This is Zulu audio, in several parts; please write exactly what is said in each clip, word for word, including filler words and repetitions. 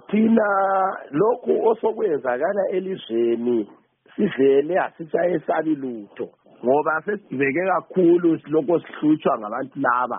Thina lokhu osokwenzakala elizweni sivele asisayesabi lutho ngoba sesidibeke kakhulu siloko sihlutshwa ngabantu laba.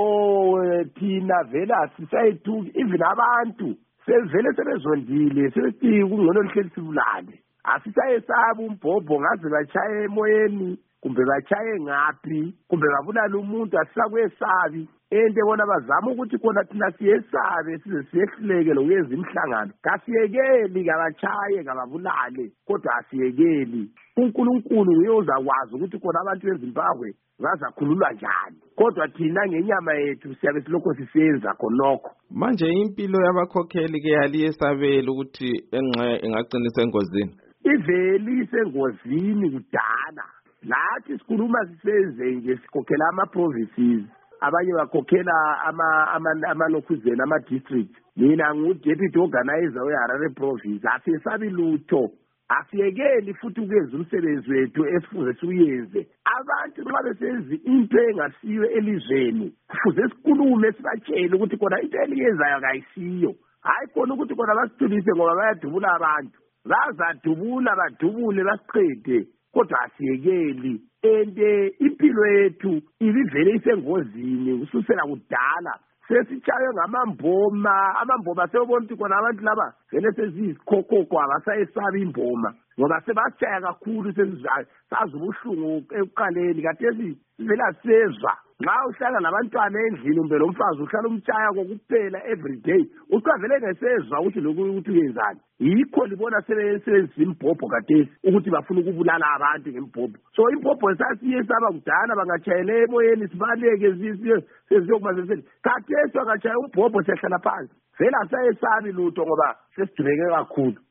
So thina vele asisayithuki even abantu sevele sebezondile sebethi kungcono lihleli sibulale. Asisayesabi umbhobho ngaze bachaye emoyeni kumbe bachaye ngaphi kumbe babulala umuntu asisakwesabi. Ente bona bazama ukuthi khona thina siyesabe size siyehluleke lokwenza imhlangano. Kasiyekeli kabachaye kababulale kodwa asiyekeli. uNkulunkulu nguye ozakwazi ukuthi khona abantu beZimbabwe bazakhululwa njani. Kodwa thina ngenyama yethu siyabe silokho sisenza khonokho. Manje impilo yabakhokheli ke yaliyesabela ukuthi engxe ingaqinisa engozini. Iveli isengozini kudala. Lathi sikhuluma sisenze nje sikhokhela ama-provinces. Abanye bakhokhela ama-lokhuzeni ama-district. Mina ngu-deputy organizer we-Harare province. Asiyesabi lutho. Asiyekeli futhi ukwenza umsebenzi wethu esifuze siyenze. Abantu nxa besenza into engasiyo elizweni kufuze sikhulume sibatshele ukuthi khona into eliyenzayo kayisiyo. Hayi khona ukuthi khona basithulise ngoba bayadubula abantu. Bazadubula badubule basiqede kodwa asiyekeli. Ende impilo yethu ibivele isengozini ususela kudala. Sesichaye ngamamboma amamboma sebona ukuthi khona abantu laba vele sezizikhokhokho abasayesabi imboma ngoba sebachaya kakhulu sesazi ubuhlungu ekuqaleni kade sivela sezwa nxa uhlala labantwana endlini kumbe lomfazi uhlala umtshaya kokuphela every day ucavele ngesezwa ukuthi lokhu ukuthi uyenzani. Yikho libona sebesebenzisa imbhobho kade ukuthi bafuna ukubulala abantu ngembhobho. So imbhobho sasiyesaba kudala bangachayele emoyeni sibaleke seziyokuba seseli kade sokachaya umbhobho sehlala phansi vele asayesabi lutho ngoba sesidubeke kakhulu.